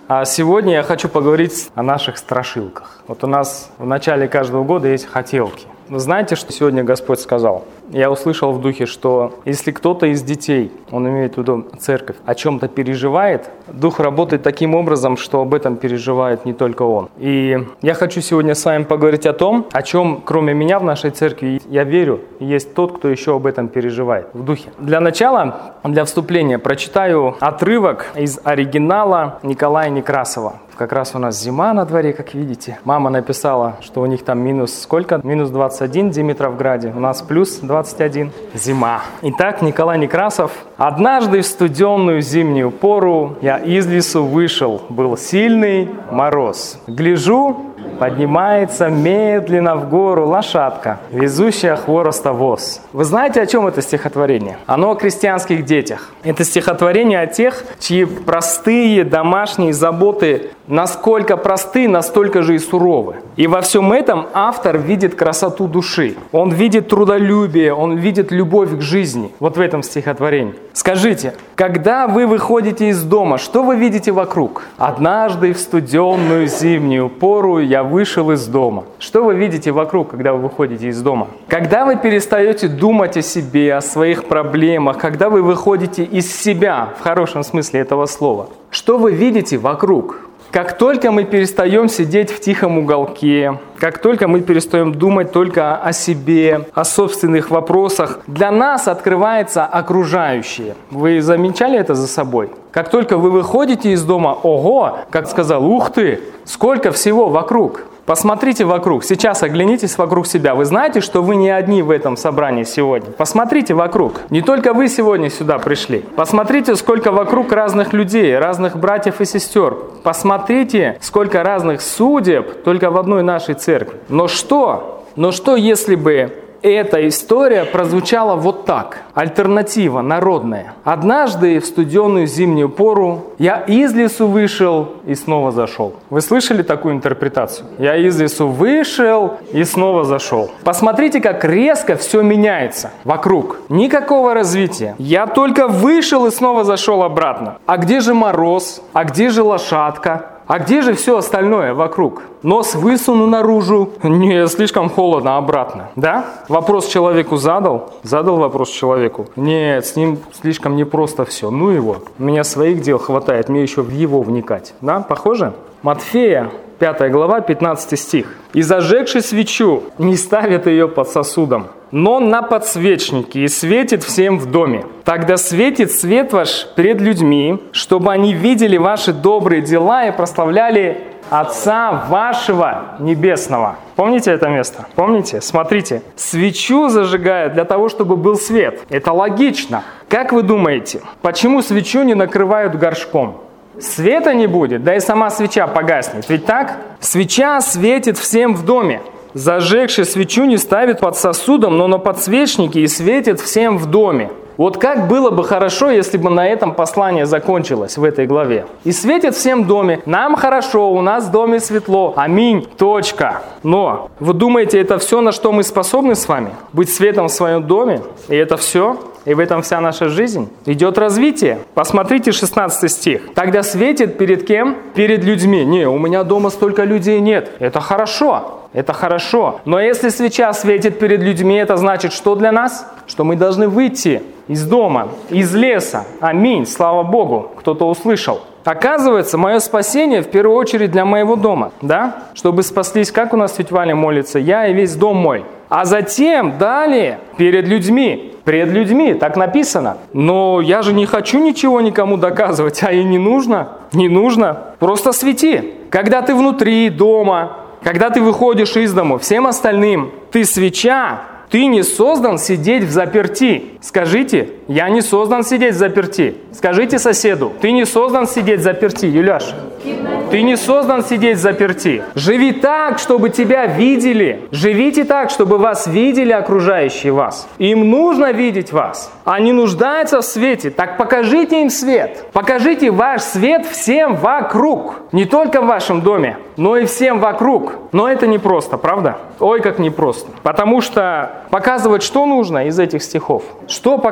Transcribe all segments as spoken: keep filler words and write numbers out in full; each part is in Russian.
А сегодня я хочу поговорить о наших страшилках. Вот у нас в начале каждого года есть хотелки. Вы знаете, что сегодня Господь сказал? Я услышал в духе, что если кто-то из детей, он имеет в виду церковь, о чем-то переживает, Дух работает таким образом, что об этом переживает не только он. И я хочу сегодня с вами поговорить о том, о чем, кроме меня в нашей церкви, я верю, есть тот, кто еще об этом переживает в духе. Для начала, для вступления, прочитаю отрывок из оригинала Николая Некрасова. Как раз у нас зима на дворе, как видите. Мама написала, что у них там минус сколько? Минус двадцать один в Димитровграде. У нас плюс двадцать один. Зима. Итак, Николай Некрасов. «Однажды в студенную зимнюю пору я из лесу вышел. Был сильный мороз. Гляжу, поднимается медленно в гору лошадка, везущая хвороста воз». Вы знаете, о чем это стихотворение? Оно о крестьянских детях. Это стихотворение о тех, чьи простые домашние заботы насколько просты, настолько же и суровы. И во всем этом автор видит красоту души. Он видит трудолюбие, он видит любовь к жизни. Вот в этом стихотворении. Скажите, когда вы выходите из дома, что вы видите вокруг? «Однажды в студенную зимнюю пору я вышел из дома». Что вы видите вокруг, когда вы выходите из дома? Когда вы перестаете думать о себе, о своих проблемах, когда вы выходите из себя, в хорошем смысле этого слова, что вы видите вокруг? Как только мы перестаем сидеть в тихом уголке, как только мы перестаем думать только о себе, о собственных вопросах, для нас открывается окружающее. Вы замечали это за собой? Как только вы выходите из дома, ого, как сказал, ух ты, сколько всего вокруг. Посмотрите вокруг, сейчас оглянитесь вокруг себя. Вы знаете, что вы не одни в этом собрании сегодня? Посмотрите вокруг. Не только вы сегодня сюда пришли. Посмотрите, сколько вокруг разных людей, разных братьев и сестер. Посмотрите, сколько разных судеб только в одной нашей церкви. Но что? Но что, если бы эта история прозвучала вот так? Альтернатива народная. «Однажды в студенную зимнюю пору я из лесу вышел и снова зашел». Вы слышали такую интерпретацию? Я из лесу вышел и снова зашел. Посмотрите, как резко все меняется вокруг. Никакого развития. Я только вышел и снова зашел обратно. А где же мороз? А где же лошадка? А где же все остальное вокруг? Нос высуну наружу. Не, слишком холодно, обратно. Да? Вопрос человеку задал? Задал вопрос человеку? Нет, с ним слишком непросто все. Ну его. У меня своих дел хватает, мне еще в его вникать. Да? Похоже? Матфея, пятая глава, пятнадцатый стих. «И зажегши свечу, не ставят ее под сосудом, но на подсвечнике, и светит всем в доме. Тогда светит свет ваш пред людьми, чтобы они видели ваши добрые дела и прославляли Отца вашего Небесного». Помните это место? Помните? Смотрите. Свечу зажигают для того, чтобы был свет. Это логично. Как вы думаете, почему свечу не накрывают горшком? Света не будет, да и сама свеча погаснет. Ведь так? Свеча светит всем в доме. Зажегший свечу не ставит под сосудом, но на подсвечнике, и светит всем в доме. Вот как было бы хорошо, если бы на этом послание закончилось в этой главе. И светит всем в доме. Нам хорошо, у нас в доме светло. Аминь. Точка. Но вы думаете, это все, на что мы способны с вами? Быть светом в своем доме? И это все? И в этом вся наша жизнь? Идет развитие. Посмотрите шестнадцатый стих. «Тогда светит перед кем? Перед людьми». Не, у меня дома столько людей нет. Это хорошо. Это хорошо. Но если свеча светит перед людьми, это значит, что для нас? Что мы должны выйти из дома, из леса. Аминь. Слава Богу. Кто-то услышал. Оказывается, мое спасение в первую очередь для моего дома. Да? Чтобы спаслись, как у нас тетя Валя молится, я и весь дом мой. А затем, далее, перед людьми. Пред людьми, так написано. Но я же не хочу ничего никому доказывать, а и не нужно. Не нужно. Просто свети. Когда ты внутри дома, когда ты выходишь из дома, всем остальным, ты свеча, ты не создан сидеть в заперти. Скажите, я не создан сидеть в заперти. Скажите соседу, ты не создан сидеть в заперти, Юляш. Ты не создан сидеть в заперти. Живи так, чтобы тебя видели. Живите так, чтобы вас видели окружающие вас. Им нужно видеть вас. Они нуждаются в свете. Так покажите им свет. Покажите ваш свет всем вокруг. Не только в вашем доме, но и всем вокруг. Но это непросто, правда? Ой, как непросто. Потому что показывать что нужно из этих стихов? Что показывать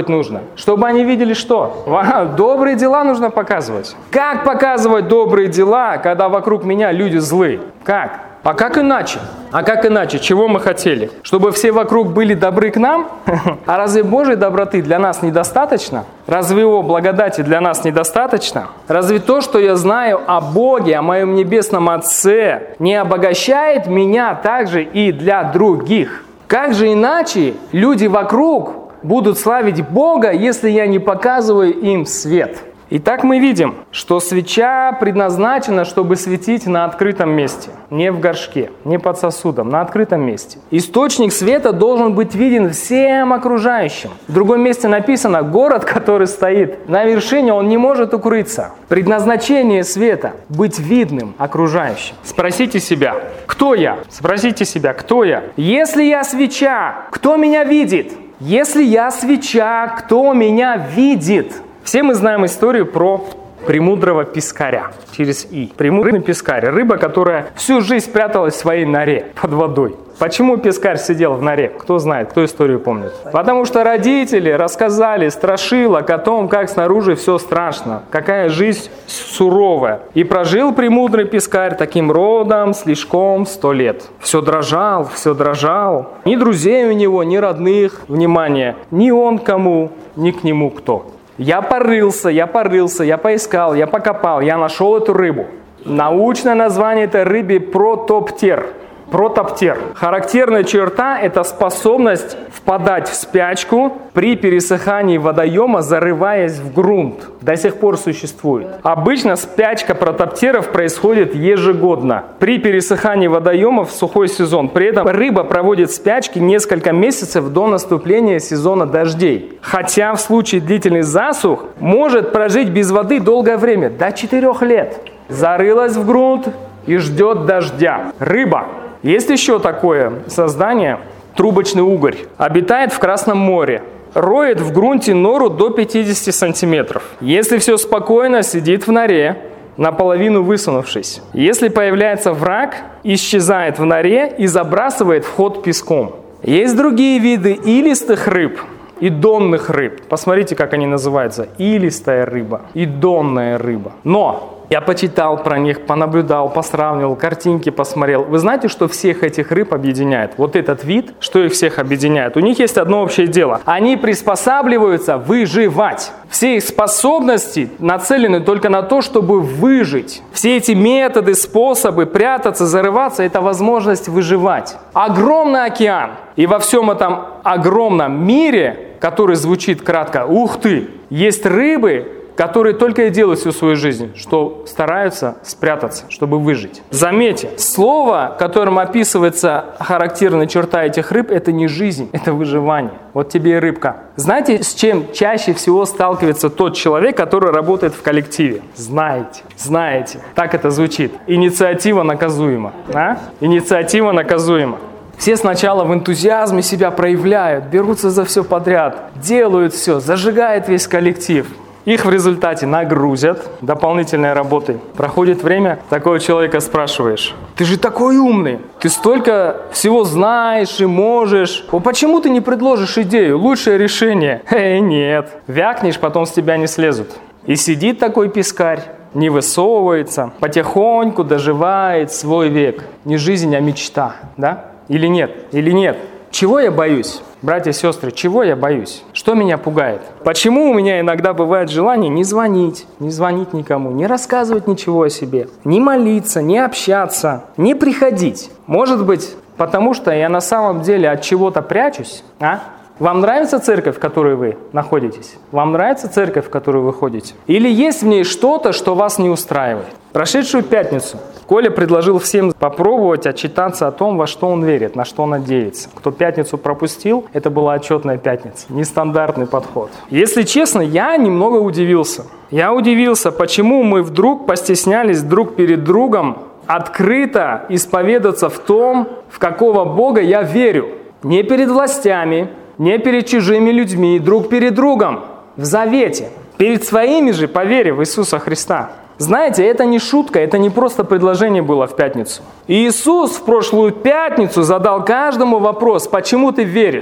показывать нужно? Чтобы они видели что? Добрые дела нужно показывать. Как показывать добрые дела, когда вокруг меня люди злые? Как? А как иначе? А как иначе? Чего мы хотели? Чтобы все вокруг были добры к нам? А разве Божьей доброты для нас недостаточно? Разве Его благодати для нас недостаточно? Разве то, что я знаю о Боге, о моем Небесном Отце, не обогащает меня также и для других? Как же иначе люди вокруг будут славить Бога, если я не показываю им свет? Итак, мы видим, что свеча предназначена, чтобы светить на открытом месте, не в горшке, не под сосудом, на открытом месте. Источник света должен быть виден всем окружающим. В другом месте написано: город, который стоит на вершине, он не может укрыться. Предназначение света – быть видным окружающим. Спросите себя, кто я? Спросите себя, кто я? Если я свеча, кто меня видит? Если я свеча, кто меня видит? Все мы знаем историю про премудрого пескаря, через «и». Премудрый пескарь – рыба, которая всю жизнь пряталась в своей норе под водой. Почему пескарь сидел в норе? Кто знает, кто историю помнит? Потому что родители рассказали страшилок о том, как снаружи все страшно, какая жизнь суровая. И прожил премудрый пескарь таким родом слишком сто лет. Все дрожал, все дрожал. Ни друзей у него, ни родных, внимание, ни он кому, ни к нему кто. Я порылся, я порылся, я поискал, я покопал, я нашел эту рыбу. Научное название этой рыбы протоптер. Протоптер. Характерная черта – это способность впадать в спячку при пересыхании водоема, зарываясь в грунт. До сих пор существует. Обычно спячка протоптеров происходит ежегодно при пересыхании водоема в сухой сезон. При этом рыба проводит спячки несколько месяцев до наступления сезона дождей. Хотя в случае длительных засух может прожить без воды долгое время, до четырех лет. Зарылась в грунт и ждет дождя. Рыба. Есть еще такое создание, трубочный угорь. Обитает в Красном море. Роет в грунте нору до пятидесяти сантиметров. Если все спокойно, сидит в норе, наполовину высунувшись. Если появляется враг, исчезает в норе и забрасывает вход песком. Есть другие виды илистых рыб и донных рыб. Посмотрите, как они называются. Илистая рыба и донная рыба. Но я почитал про них, понаблюдал, посравнивал, картинки посмотрел. Вы знаете, что всех этих рыб объединяет? Вот этот вид, что их всех объединяет? У них есть одно общее дело. Они приспосабливаются выживать. Все их способности нацелены только на то, чтобы выжить. Все эти методы, способы прятаться, зарываться – это возможность выживать. Огромный океан. И во всем этом огромном мире, который звучит кратко «Ух ты!», есть рыбы, которые только и делают всю свою жизнь, что стараются спрятаться, чтобы выжить. Заметьте, слово, которым описывается характерная черта этих рыб, это не жизнь, это выживание. Вот тебе и рыбка. Знаете, с чем чаще всего сталкивается тот человек, который работает в коллективе? Знаете, знаете. Так это звучит. Инициатива наказуема. А? Инициатива наказуема. Все сначала в энтузиазме себя проявляют, берутся за все подряд, делают все, зажигает весь коллектив. Их в результате нагрузят дополнительной работой. Проходит время, такого человека спрашиваешь: ты же такой умный, ты столько всего знаешь и можешь. О, почему ты не предложишь идею, лучшее решение? Эй, нет. Вякнешь, потом с тебя не слезут. И сидит такой пескарь, не высовывается, потихоньку доживает свой век. Не жизнь, а мечта, да? Или нет? Или нет? Чего я боюсь? Братья и сестры, чего я боюсь? Что меня пугает? Почему у меня иногда бывает желание не звонить, не звонить никому, не рассказывать ничего о себе, не молиться, не общаться, не приходить? Может быть, потому что я на самом деле от чего-то прячусь? А? Вам нравится церковь, в которой вы находитесь? Вам нравится церковь, в которую вы ходите? Или есть в ней что-то, что вас не устраивает? Прошедшую пятницу Коля предложил всем попробовать отчитаться о том, во что он верит, на что он надеется. Кто пятницу пропустил, это была отчетная пятница. Нестандартный подход. Если честно, я немного удивился. Я удивился, почему мы вдруг постеснялись друг перед другом открыто исповедаться в том, в какого Бога я верю. Не перед властями, не перед чужими людьми, друг перед другом, в завете. Перед своими же, по вере в Иисуса Христа. Знаете, это не шутка, это не просто предложение было в пятницу. И Иисус в прошлую пятницу задал каждому вопрос: почему ты веришь?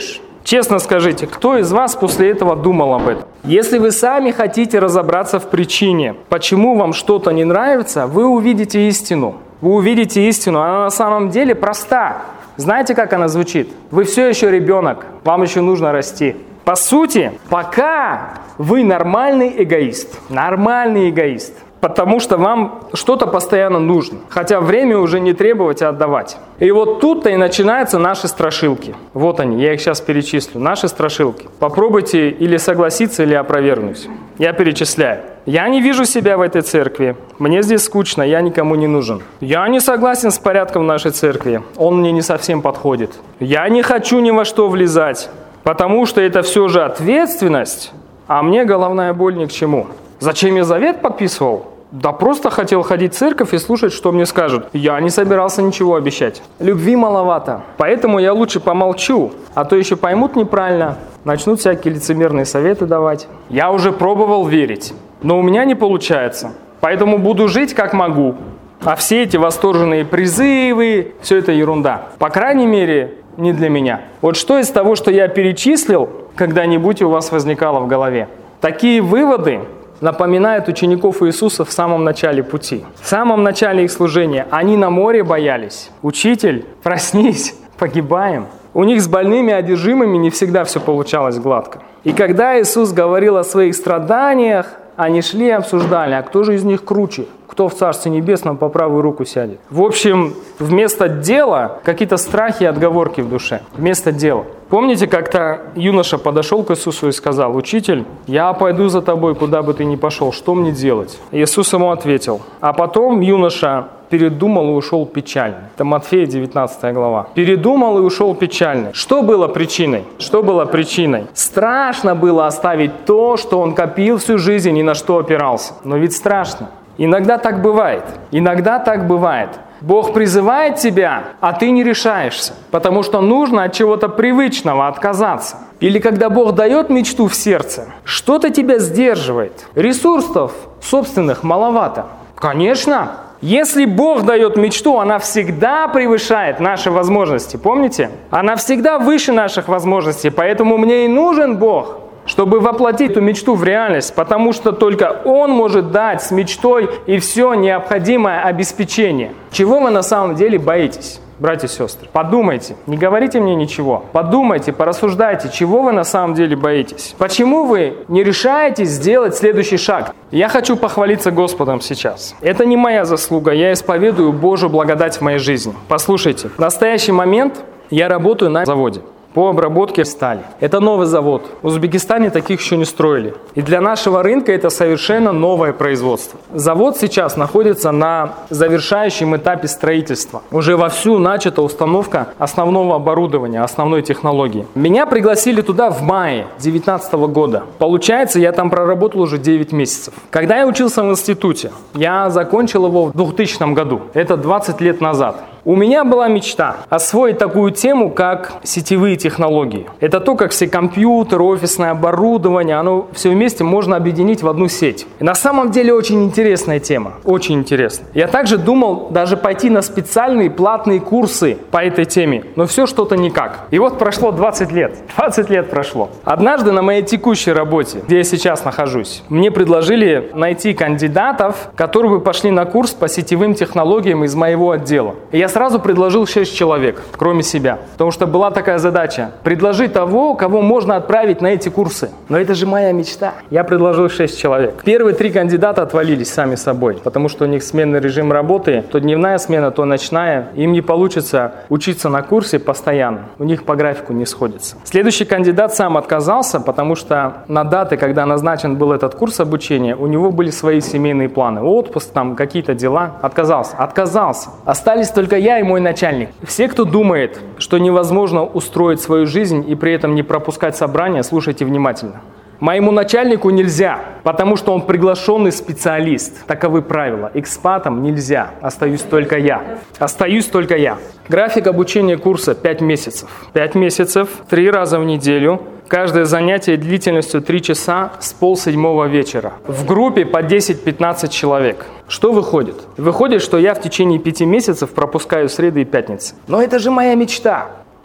Честно скажите, кто из вас после этого думал об этом? Если вы сами хотите разобраться в причине, почему вам что-то не нравится, вы увидите истину. Вы увидите истину, она на самом деле проста. Знаете, как она звучит? Вы все еще ребенок, вам еще нужно расти. По сути, пока вы нормальный эгоист, нормальный эгоист, потому что вам что-то постоянно нужно, хотя время уже не требовать, а отдавать. И вот тут-то и начинаются наши страшилки. Вот они, я их сейчас перечислю. Наши страшилки. Попробуйте или согласиться, или опровергнуть. Я перечисляю. Я не вижу себя в этой церкви. Мне здесь скучно, я никому не нужен. Я не согласен с порядком в нашей церкви. Он мне не совсем подходит. Я не хочу ни во что влезать, потому что это все же ответственность, а мне головная боль ни к чему. Зачем я завет подписывал? Да просто хотел ходить в церковь и слушать, что мне скажут. Я не собирался ничего обещать. Любви маловато, поэтому я лучше помолчу, а то еще поймут неправильно, начнут всякие лицемерные советы давать. Я уже пробовал верить, но у меня не получается, поэтому буду жить как могу. А все эти восторженные призывы, все это ерунда. По крайней мере, не для меня. Вот что из того, что я перечислил, когда-нибудь у вас возникало в голове? Такие выводы напоминают учеников Иисуса в самом начале пути. В самом начале их служения они на море боялись. Учитель, проснись, погибаем. У них с больными одержимыми не всегда все получалось гладко. И когда Иисус говорил о своих страданиях, они шли и обсуждали, а кто же из них круче? Кто в Царстве Небесном по правую руку сядет? В общем, вместо дела какие-то страхи и отговорки в душе. Вместо дела. Помните, как-то юноша подошел к Иисусу и сказал: «Учитель, я пойду за тобой, куда бы ты ни пошел, что мне делать?» Иисус ему ответил. А потом юноша передумал и ушел печальный. Это Матфея девятнадцатая глава. Передумал и ушел печальный. Что было причиной? Что было причиной? Страшно было оставить то, что он копил всю жизнь и на что опирался. Но ведь страшно. Иногда так бывает. Иногда так бывает. Бог призывает тебя, а ты не решаешься, потому что нужно от чего-то привычного отказаться. Или когда Бог дает мечту в сердце, что-то тебя сдерживает. Ресурсов собственных маловато. Конечно, если Бог дает мечту, она всегда превышает наши возможности. Помните? Она всегда выше наших возможностей, поэтому мне и нужен Бог, чтобы воплотить эту мечту в реальность, потому что только Он может дать с мечтой и все необходимое обеспечение. Чего вы на самом деле боитесь, братья и сестры? Подумайте, не говорите мне ничего. Подумайте, порассуждайте, чего вы на самом деле боитесь. Почему вы не решаетесь сделать следующий шаг? Я хочу похвалиться Господом сейчас. Это не моя заслуга, я исповедую Божью благодать в моей жизни. Послушайте, в настоящий момент я работаю на заводе по обработке стали. Это новый завод. В Узбекистане таких еще не строили. И для нашего рынка это совершенно новое производство. Завод сейчас находится на завершающем этапе строительства. Уже вовсю начата установка основного оборудования, основной технологии. Меня пригласили туда в мае две тысячи девятнадцатого года. Получается, я там проработал уже девять месяцев. Когда я учился в институте, я закончил его в двухтысячном году. Это двадцать лет назад. У меня была мечта освоить такую тему, как сетевые технологии. Это то, как все компьютеры, офисное оборудование, оно все вместе можно объединить в одну сеть. И на самом деле очень интересная тема, очень интересная. Я также думал даже пойти на специальные платные курсы по этой теме, но все что-то никак. И вот прошло двадцать лет, двадцать лет прошло. Однажды на моей текущей работе, где я сейчас нахожусь, мне предложили найти кандидатов, которые бы пошли на курс по сетевым технологиям из моего отдела. И я сразу предложил шесть человек, кроме себя. Потому что была такая задача – предложить того, кого можно отправить на эти курсы. Но это же моя мечта. Я предложил шесть человек. Первые три кандидата отвалились сами собой, потому что у них сменный режим работы, то дневная смена, то ночная. Им не получится учиться на курсе постоянно. У них по графику не сходится. Следующий кандидат сам отказался, потому что на даты, когда назначен был этот курс обучения, у него были свои семейные планы. Отпуск, там какие-то дела. Отказался. Отказался. Остались только я и мой начальник. Все, кто думает, что невозможно устроить свою жизнь и при этом не пропускать собрания, слушайте внимательно. Моему начальнику нельзя, потому что он приглашенный специалист. Таковы правила. Экспатам нельзя. Остаюсь только я. Остаюсь только я. График обучения курса пять месяцев. пять месяцев, три раза в неделю. Каждое занятие длительностью три часа с полседьмого вечера. В группе по десять-пятнадцать человек. Что выходит? Выходит, что я в течение пяти месяцев пропускаю среды и пятницы. Но это же моя мечта.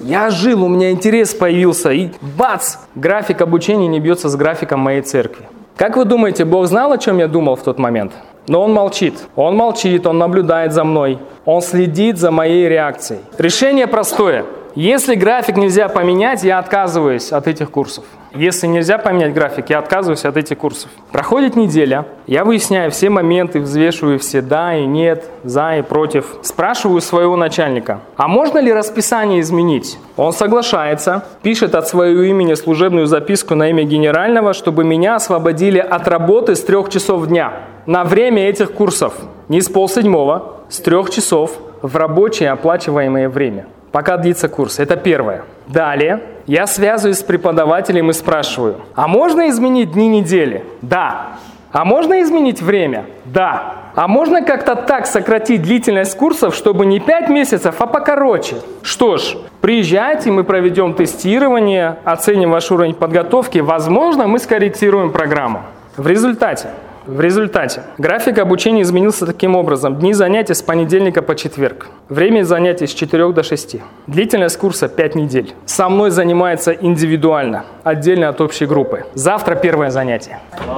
Я жил, у меня интерес появился, и бац! График обучения не бьется с графиком моей церкви. Как вы думаете, Бог знал, о чем я думал в тот момент? Но Он молчит. Он молчит, Он наблюдает за мной. Он следит за моей реакцией. Решение простое. Если график нельзя поменять, я отказываюсь от этих курсов. Если нельзя поменять график, я отказываюсь от этих курсов. Проходит неделя, я выясняю все моменты, взвешиваю все да и нет, за и против. Спрашиваю своего начальника, а можно ли расписание изменить? Он соглашается, пишет от своего имени служебную записку на имя генерального, чтобы меня освободили от работы с трех часов дня на время этих курсов. Не с полседьмого, с трех часов в рабочее оплачиваемое время. Пока длится курс. Это первое. Далее я связываюсь с преподавателем и спрашиваю, а можно изменить дни недели? Да. А можно изменить время? Да. А можно как-то так сократить длительность курсов, чтобы не пять месяцев, а покороче? Что ж, приезжайте, мы проведем тестирование, оценим ваш уровень подготовки. Возможно, мы скорректируем программу. В результате В результате график обучения изменился таким образом. Дни занятий с понедельника по четверг. Время занятий с четырёх до шести. Длительность курса пять недель. Со мной занимается индивидуально, отдельно от общей группы. Завтра первое занятие.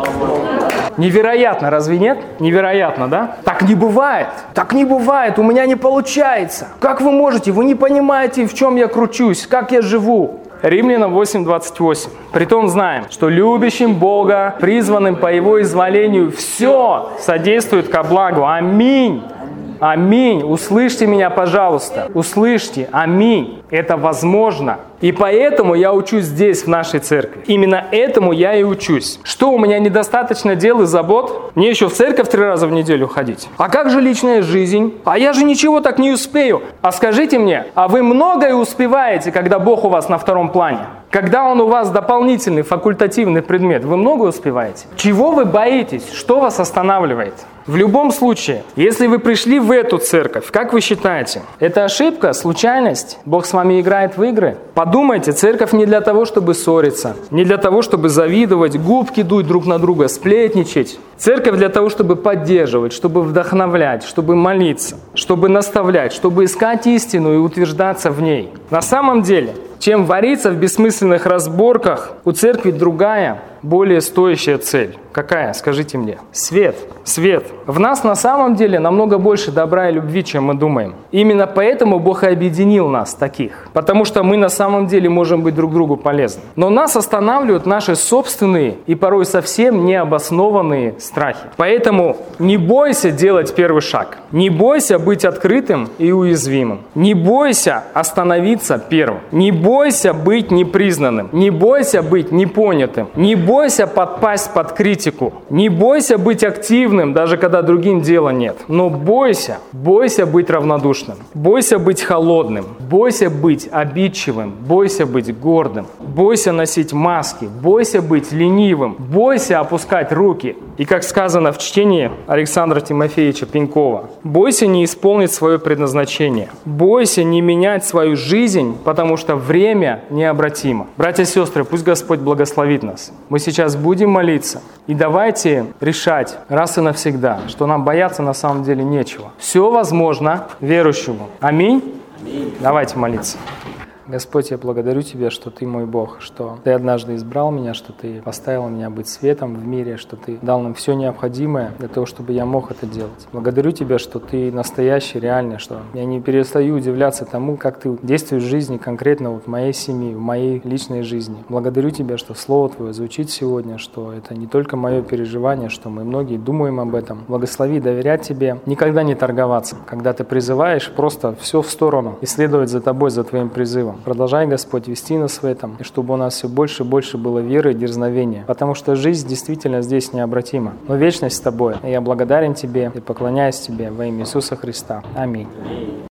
Невероятно, разве нет? Невероятно, да? Так не бывает. Так не бывает, у меня не получается. Как вы можете? Вы не понимаете, в чем я кручусь, как я живу. Римлянам восемь двадцать восемь. Притом знаем, что любящим Бога, призванным по Его изволению, все содействует ко благу. Аминь. Аминь. Услышьте меня, пожалуйста. Услышьте. Аминь. Это возможно. И поэтому я учусь здесь, в нашей церкви. Именно этому я и учусь. Что, у меня недостаточно дел и забот? Мне еще в церковь три раза в неделю ходить. А как же личная жизнь? А я же ничего так не успею. А скажите мне, а вы многое успеваете, когда Бог у вас на втором плане? Когда Он у вас дополнительный, факультативный предмет, вы много успеваете? Чего вы боитесь? Что вас останавливает? В любом случае, если вы пришли в эту церковь, как вы считаете, это ошибка, случайность? Бог с вами играет в игры? Подумайте, церковь не для того, чтобы ссориться, не для того, чтобы завидовать, губки дуть друг на друга, сплетничать. Церковь для того, чтобы поддерживать, чтобы вдохновлять, чтобы молиться, чтобы наставлять, чтобы искать истину и утверждаться в ней. На самом деле, чем вариться в бессмысленных разборках, у церкви другая, более стоящая цель. Какая? Скажите мне. Свет. Свет. В нас на самом деле намного больше добра и любви, чем мы думаем. Именно поэтому Бог и объединил нас таких. Потому что мы на самом деле можем быть друг другу полезны. Но нас останавливают наши собственные и порой совсем необоснованные страхи. Поэтому не бойся делать первый шаг. Не бойся быть открытым и уязвимым. Не бойся остановиться первым. Не бойся быть непризнанным. Не бойся быть непонятым. Не бойся подпасть под критику. Не бойся быть активным, даже когда другим дела нет. Но бойся, бойся быть равнодушным. Бойся быть холодным. Бойся быть обидчивым. Бойся быть гордым. Бойся носить маски. Бойся быть ленивым. Бойся опускать руки. И как сказано в чтении Александра Тимофеевича Пенькова, бойся не исполнить свое предназначение. Бойся не менять свою жизнь, потому что время необратимо. Братья и сестры, пусть Господь благословит нас. Мы сейчас будем молиться. И давайте решать раз и навсегда, что нам бояться на самом деле нечего. Все возможно верующему. Аминь? Аминь. Давайте молиться. Господь, я благодарю Тебя, что Ты мой Бог, что Ты однажды избрал меня, что Ты поставил меня быть светом в мире, что Ты дал нам все необходимое для того, чтобы я мог это делать. Благодарю Тебя, что Ты настоящий, реальный, что я не перестаю удивляться тому, как Ты действуешь в жизни конкретно вот в моей семье, в моей личной жизни. Благодарю Тебя, что Слово Твое звучит сегодня, что это не только мое переживание, что мы многие думаем об этом. Благослови доверять Тебе, никогда не торговаться. Когда Ты призываешь, просто все в сторону и следовать за Тобой, за Твоим призывом. Продолжай, Господь, вести нас в этом, и чтобы у нас все больше и больше было веры и дерзновения, потому что жизнь действительно здесь необратима. Но вечность с Тобой. И я благодарен Тебе и поклоняюсь Тебе во имя Иисуса Христа. Аминь.